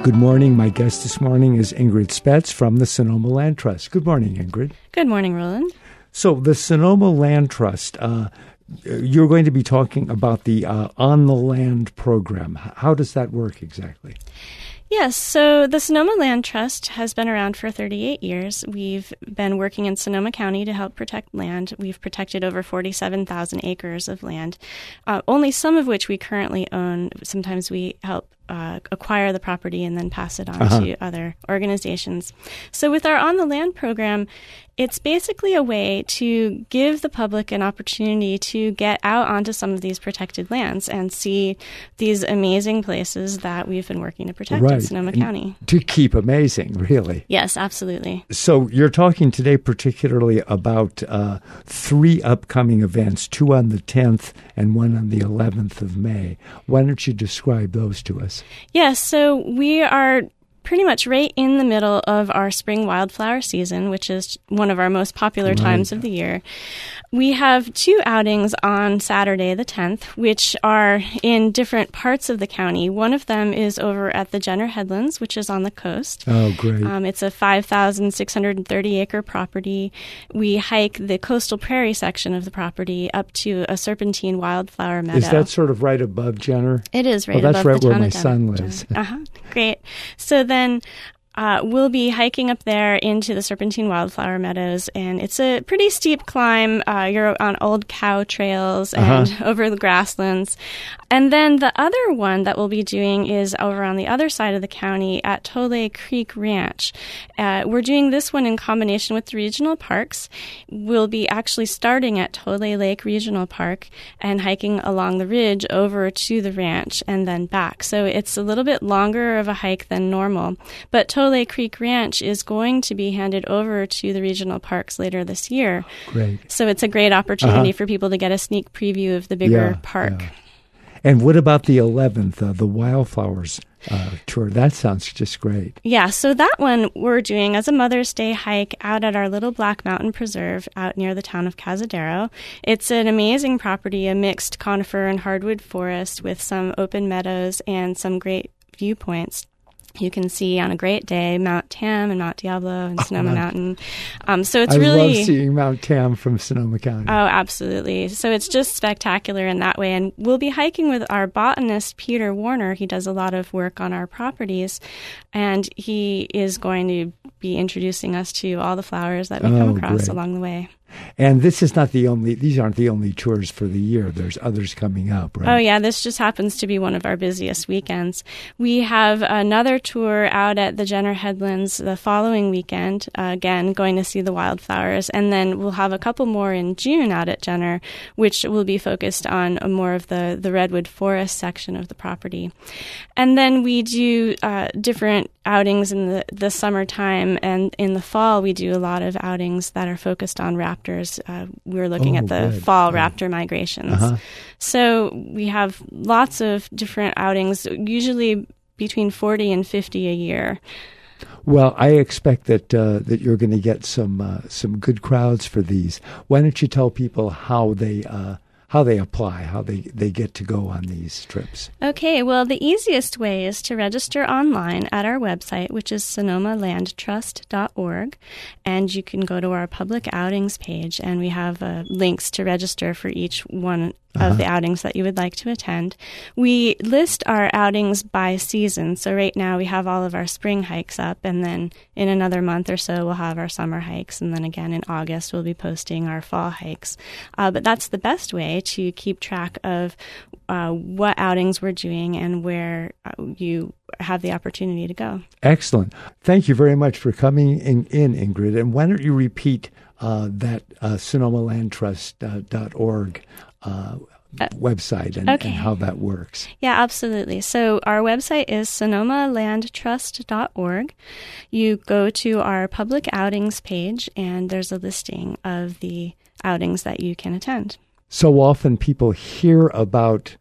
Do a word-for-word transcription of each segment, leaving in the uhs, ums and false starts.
Good morning. My guest this morning is Ingrid Spetz from the Sonoma Land Trust. Good morning, Ingrid. Good morning, Roland. So the Sonoma Land Trust, uh, you're going to be talking about the uh, On the Land program. How does that work exactly? Yes, so the Sonoma Land Trust has been around for thirty-eight years. We've been working in Sonoma County to help protect land. We've protected over forty-seven thousand acres of land, uh, only some of which we currently own. Sometimes we help uh, acquire the property and then pass it on uh-huh. to other organizations. So with our On the Land program, it's basically a way to give the public an opportunity to get out onto some of these protected lands and see these amazing places that we've been working to protect right. in Sonoma and County. To keep amazing, really. Yes, absolutely. So you're talking today particularly about uh, three upcoming events, two on the tenth and one on the eleventh of May. Why don't you describe those to us? Yes, so we are pretty much right in the middle of our spring wildflower season, which is one of our most popular right. times of the year. We have two outings on Saturday the tenth, which are in different parts of the county. One of them is over at the Jenner Headlands, which is on the coast. Oh, great. Um, it's a five thousand six hundred thirty acre property. We hike the coastal prairie section of the property up to a serpentine wildflower meadow. Is that sort of right above Jenner? It is right oh, that's above right the where town my of son Jenner. lives. Uh-huh. Great. So then Uh, we'll be hiking up there into the Serpentine Wildflower Meadows, and it's a pretty steep climb. Uh, you're on old cow trails and uh-huh. over the grasslands. And then the other one that we'll be doing is over on the other side of the county at Tole Creek Ranch. Uh, we're doing this one in combination with the regional parks. We'll be actually starting at Tole Lake Regional Park and hiking along the ridge over to the ranch and then back. So it's a little bit longer of a hike than normal, but Tole Tole Creek Ranch is going to be handed over to the regional parks later this year. Great. So it's a great opportunity uh-huh. for people to get a sneak preview of the bigger yeah, park. Yeah. And what about the eleventh, uh, the Wildflowers uh, tour? That sounds just great. Yeah, so that one we're doing as a Mother's Day hike out at our little Black Mountain Preserve out near the town of Cazadero. It's an amazing property, a mixed conifer and hardwood forest with some open meadows and some great viewpoints. You can see on a great day Mount Tam and Mount Diablo and Sonoma oh, Mountain. Um, so it's I really love seeing Mount Tam from Sonoma County. Oh, absolutely. So it's just spectacular in that way. And we'll be hiking with our botanist, Peter Warner. He does a lot of work on our properties, and he is going to be introducing us to all the flowers that we oh, come across great. along the way. And this is not the only, these aren't the only tours for the year. There's others coming up, right? Oh, yeah. This just happens to be one of our busiest weekends. We have another tour out at the Jenner Headlands the following weekend, uh, again, going to see the wildflowers. And then we'll have a couple more in June out at Jenner, which will be focused on more of the, the redwood forest section of the property. And then we do uh, different outings in the, the summertime, and in the fall we do a lot of outings that are focused on raptors. Uh, we're looking oh, at the good. fall yeah. raptor migrations. Uh-huh. So we have lots of different outings, usually between forty and fifty a year. Well, I expect that uh, that you're going to get some uh, some good crowds for these. Why don't you tell people how they uh, how they apply, how they, they get to go on these trips? Okay, well, the easiest way is to register online at our website, which is sonoma land trust dot org, and you can go to our public outings page, and we have uh, links to register for each one Uh-huh. of the outings that you would like to attend. We list our outings by season. So right now we have all of our spring hikes up, and then in another month or so we'll have our summer hikes, and then again in August we'll be posting our fall hikes. Uh, but that's the best way to keep track of uh, what outings we're doing and where uh, you have the opportunity to go. Excellent. Thank you very much for coming in, in Ingrid. And why don't you repeat uh, that uh, sonoma land trust dot org uh, uh, website and, okay. and how that works? Yeah, absolutely. So our website is sonoma land trust dot org. You go to our public outings page, and there's a listing of the outings that you can attend. So often people hear about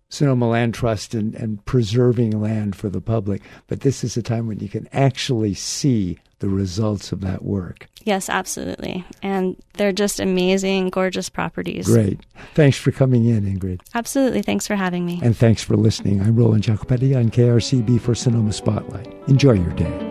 Sonoma Land Trust and, and preserving land for the public, but this is a time when you can actually see the results of that work. Yes, absolutely. And they're just amazing, gorgeous properties. Great. Thanks for coming in, Ingrid. Absolutely. Thanks for having me. And thanks for listening. I'm Roland Jacopetti on K R C B for Sonoma Spotlight. Enjoy your day.